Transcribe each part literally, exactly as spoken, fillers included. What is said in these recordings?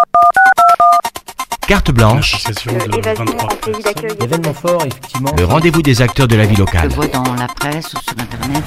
Carte blanche, L'association de vingt-trois personnes. Événement fort, effectivement. le rendez-vous des acteurs de la vie Je locale. le vois dans la presse ou sur internet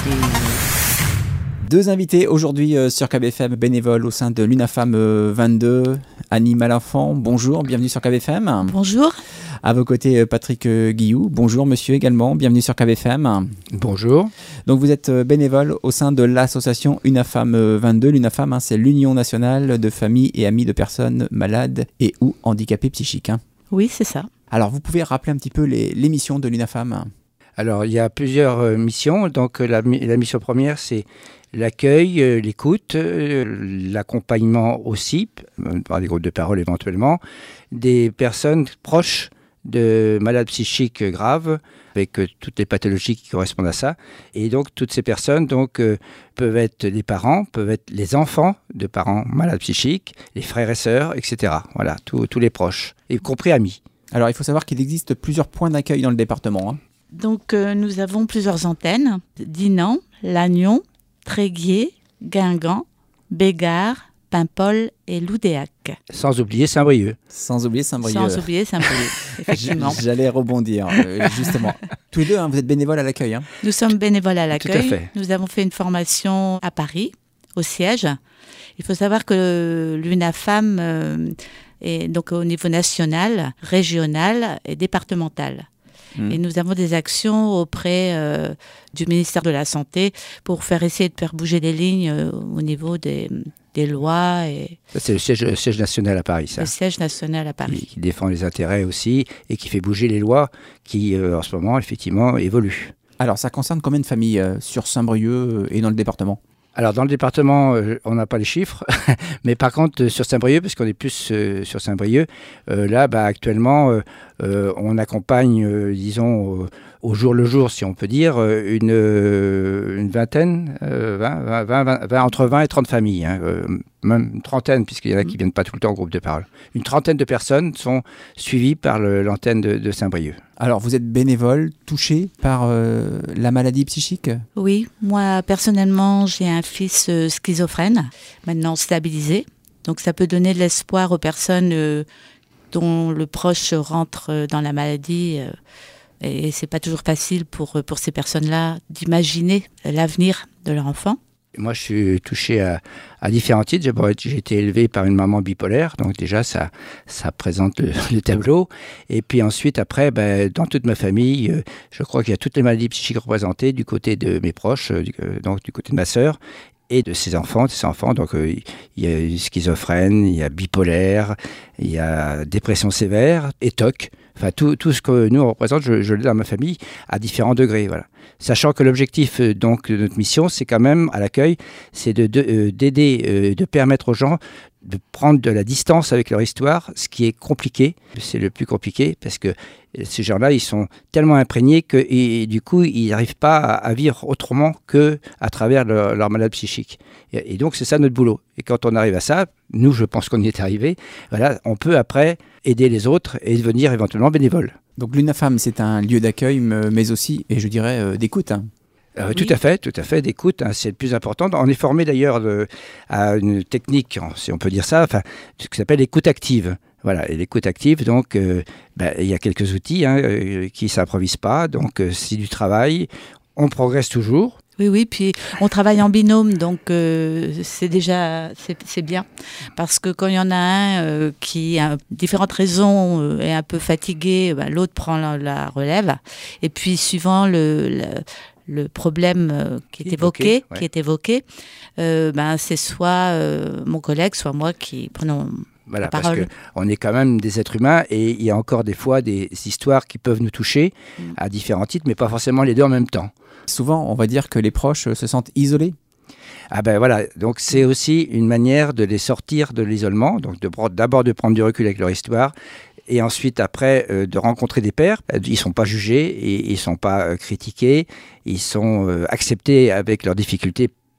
et... Deux invités aujourd'hui euh, sur K B F M, bénévoles au sein de l'UNAFAM euh, vingt-deux, Annie Malenfant, bonjour, bienvenue sur K B F M. Bonjour. À vos côtés, euh, Patrick euh, Guillou, bonjour monsieur également, bienvenue sur K B F M. Bonjour. Donc vous êtes euh, bénévole au sein de l'association UNAFAM euh, vingt-deux. L'UNAFAM, hein, c'est l'Union nationale de familles et amis de personnes malades et ou handicapées psychiques. Hein. Oui, c'est ça. Alors vous pouvez rappeler un petit peu les, les missions de l'UNAFAM? Alors, il y a plusieurs euh, missions. Donc, euh, la, la mission première, c'est l'accueil, euh, l'écoute, euh, l'accompagnement aussi, euh, par des groupes de parole éventuellement, des personnes proches de malades psychiques graves, avec euh, toutes les pathologies qui correspondent à ça. Et donc, toutes ces personnes donc, euh, peuvent être les parents, peuvent être les enfants de parents malades psychiques, les frères et sœurs, et cetera. Voilà, tous tous les proches, y compris amis. Alors il faut savoir qu'il existe plusieurs points d'accueil dans le département. Hein. Donc, euh, nous avons plusieurs antennes. Dinan, Lannion, Tréguier, Guingamp, Bégard, Paimpol et Loudéac. Sans oublier Saint-Brieuc. Sans oublier Saint-Brieuc. Sans oublier Saint-Brieuc, effectivement. J- J'allais rebondir, euh, justement. Tous les deux, hein, vous êtes bénévoles à l'accueil. Hein. Nous sommes bénévoles à l'accueil. Tout à fait. Nous avons fait une formation à Paris, au siège. Il faut savoir que l'UNAFAM euh, est donc au niveau national, régional et départemental. Mmh. Et nous avons des actions auprès euh, du ministère de la Santé pour faire essayer de faire bouger les lignes euh, au niveau des, des lois. Et Ça, c'est le siège, le siège national à Paris, ça. le siège national à Paris. Qui, qui défend les intérêts aussi et qui fait bouger les lois qui, euh, en ce moment, effectivement, évoluent. Alors, ça concerne combien de familles euh, sur Saint-Brieuc euh, et dans le département? Alors, dans le département, euh, on n'a pas les chiffres, mais par contre, euh, sur Saint-Brieuc, parce qu'on est plus euh, sur Saint-Brieuc, euh, là, bah, actuellement, euh, euh, on accompagne, euh, disons, euh, au jour le jour, si on peut dire, euh, une, euh, une vingtaine, euh, vingt, vingt, vingt, vingt, entre vingt et trente familles, hein, euh, même une trentaine, puisqu'il y en a qui ne viennent pas tout le temps au groupe de parole. Une trentaine de personnes sont suivies par le, l'antenne de, de Saint-Brieuc. Alors, vous êtes bénévole, touché par euh, la maladie psychique? Oui, moi personnellement, j'ai un fils euh, schizophrène, maintenant stabilisé. Donc ça peut donner de l'espoir aux personnes euh, dont le proche rentre euh, dans la maladie. Euh, et c'est pas toujours facile pour, pour ces personnes-là d'imaginer l'avenir de leur enfant. Moi, je suis touché à, à différents titres. J'ai, j'ai été élevé par une maman bipolaire, donc déjà, ça, ça présente le, le tableau. Et puis ensuite, après, ben, dans toute ma famille, euh, je crois qu'il y a toutes les maladies psychiques représentées du côté de mes proches, euh, du, euh, donc du côté de ma sœur, et de ses enfants, de ses enfants. Donc, euh, il y a schizophrène, il y a bipolaire, il y a dépression sévère, et T O C. Enfin, tout, tout ce que nous on représente, je, je l'ai dans ma famille à différents degrés, voilà. Sachant que l'objectif euh, donc de notre mission, c'est quand même à l'accueil, c'est de, de, euh, d'aider, euh, de permettre aux gens de prendre de la distance avec leur histoire, ce qui est compliqué. C'est le plus compliqué parce que ces gens-là, ils sont tellement imprégnés que et, du coup, ils n'arrivent pas à, à vivre autrement que à travers leur, leur maladie psychique. Et, et donc, c'est ça notre boulot. Et quand on arrive à ça, nous, je pense qu'on y est arrivé. Voilà, on peut après aider les autres et devenir éventuellement bénévole. Donc l'UNAFAM, c'est un lieu d'accueil, mais aussi, et je dirais, euh, d'écoute. Hein. Euh, Oui. Tout à fait, tout à fait, d'écoute, hein, c'est le plus important. On est formé d'ailleurs de, à une technique, si on peut dire ça, enfin, ce qui s'appelle l'écoute active. Voilà, et l'écoute active, donc, euh, ben, il y a quelques outils hein, euh, qui ne s'improvisent pas, donc euh, c'est du travail, on progresse toujours. Oui, oui, puis on travaille en binôme, donc euh, c'est déjà c'est, c'est bien. Parce que quand il y en a un euh, qui, a différentes raisons, euh, est un peu fatigué, ben, l'autre prend la, la relève. Et puis, suivant le... le le problème euh, qui est évoqué, évoqué ouais. qui est évoqué, euh, ben c'est soit euh, mon collègue, soit moi qui prenons Voilà, la parce parole. qu'on est quand même des êtres humains et il y a encore des fois des histoires qui peuvent nous toucher Mm. à différents titres, mais pas forcément les deux en même temps. Souvent, on va dire que les proches se sentent isolés. Ah ben voilà, donc c'est aussi une manière de les sortir de l'isolement, donc de, d'abord de prendre du recul avec leur histoire, et ensuite après euh, de rencontrer des pairs. Ils ne sont pas jugés, et ils ne sont pas euh, critiqués, ils sont euh, acceptés avec leurs difficultés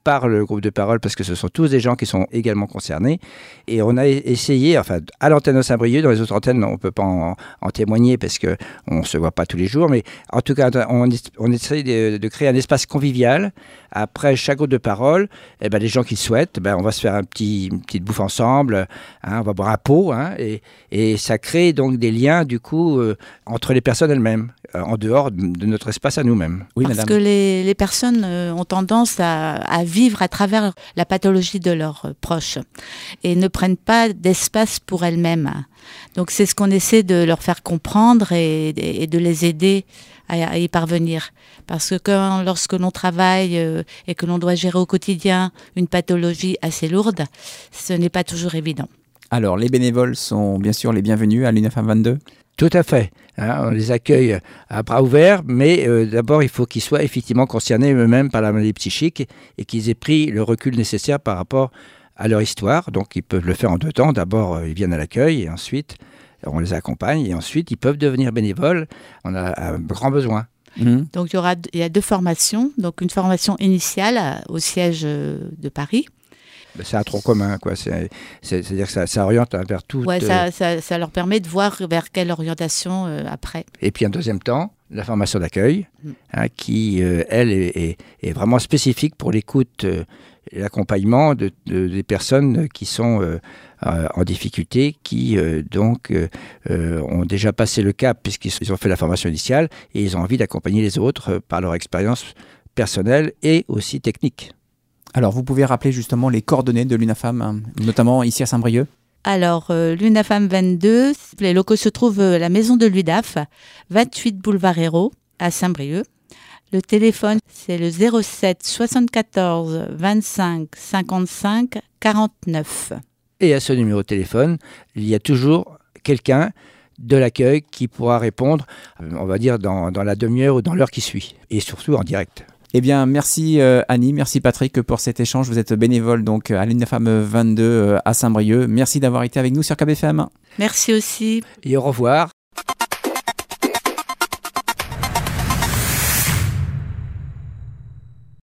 par le groupe de parole parce que ce sont tous des gens qui sont également concernés. Et on a essayé, enfin, à l'antenne de Saint-Brieuc, dans les autres antennes, on ne peut pas en, en témoigner parce qu'on ne se voit pas tous les jours, mais en tout cas, on, on essaie de, de créer un espace convivial. Après chaque groupe de parole, eh ben, les gens qui le souhaitent, ben, on va se faire un petit, une petite bouffe ensemble, hein, on va boire un pot, hein, et, et ça crée donc des liens, du coup, euh, entre les personnes elles-mêmes, euh, en dehors de, de notre espace à nous-mêmes. Oui, Parce madame. que les, les personnes euh, ont tendance à, à vivre à travers la pathologie de leurs euh, proches et ne prennent pas d'espace pour elles-mêmes. Donc c'est ce qu'on essaie de leur faire comprendre et, et de les aider à, à y parvenir. Parce que quand, lorsque l'on travaille euh, et que l'on doit gérer au quotidien une pathologie assez lourde, ce n'est pas toujours évident. Alors, les bénévoles sont bien sûr les bienvenus à l'U N A F A M vingt-deux. Tout à fait. Hein, on les accueille à bras ouverts, mais euh, d'abord, il faut qu'ils soient effectivement concernés eux-mêmes par la maladie psychique et qu'ils aient pris le recul nécessaire par rapport à leur histoire. Donc, ils peuvent le faire en deux temps. D'abord, euh, ils viennent à l'accueil et ensuite, on les accompagne et ensuite, ils peuvent devenir bénévoles. On a un grand besoin. Mmh. Donc il y aura, il y a deux formations. Donc une formation initiale au siège de Paris. C'est un tronc commun, quoi. C'est, c'est, c'est-à-dire que ça, ça oriente vers tout. Ouais, ça, ça, ça leur permet de voir vers quelle orientation euh, après. Et puis en deuxième temps, la formation d'accueil, Mm. hein, qui, euh, elle, est, est, est vraiment spécifique pour l'écoute euh, et l'accompagnement de, de- des personnes qui sont euh, euh, en difficulté, qui euh, donc euh, euh, ont déjà passé le cap puisqu'ils ils ont fait la formation initiale et ils ont envie d'accompagner les autres euh, par leur expérience personnelle et aussi technique. Alors, vous pouvez rappeler justement les coordonnées de l'U N A F A M, hein, notamment ici à Saint-Brieuc. Alors, euh, l'U N A F A M vingt-deux, les locaux se trouvent à la maison de l'U D A F, vingt-huit boulevard Hérault, à Saint-Brieuc. Le téléphone, c'est le zéro sept soixante-quatorze vingt-cinq cinquante-cinq quarante-neuf. Et à ce numéro de téléphone, il y a toujours quelqu'un de l'accueil qui pourra répondre, euh, on va dire, dans, dans la demi-heure ou dans l'heure qui suit, et surtout en direct. Eh bien, merci euh, Annie, merci Patrick pour cet échange. Vous êtes bénévole donc à l'U N A F A M vingt-deux euh, à Saint-Brieuc. Merci d'avoir été avec nous sur K B F M. Merci aussi. Et au revoir.